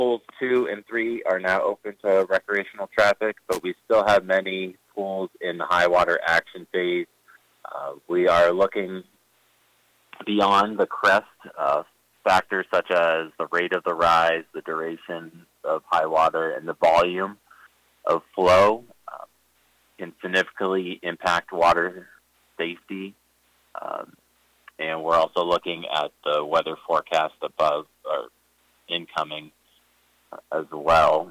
Pools 2 and 3 are now open to recreational traffic, but we still have many pools in the high water action phase. We are looking beyond the crest, factors such as the rate of the rise, the duration of high water, and the volume of flow can significantly impact water safety. And we're also looking at the weather forecast above or incoming as well.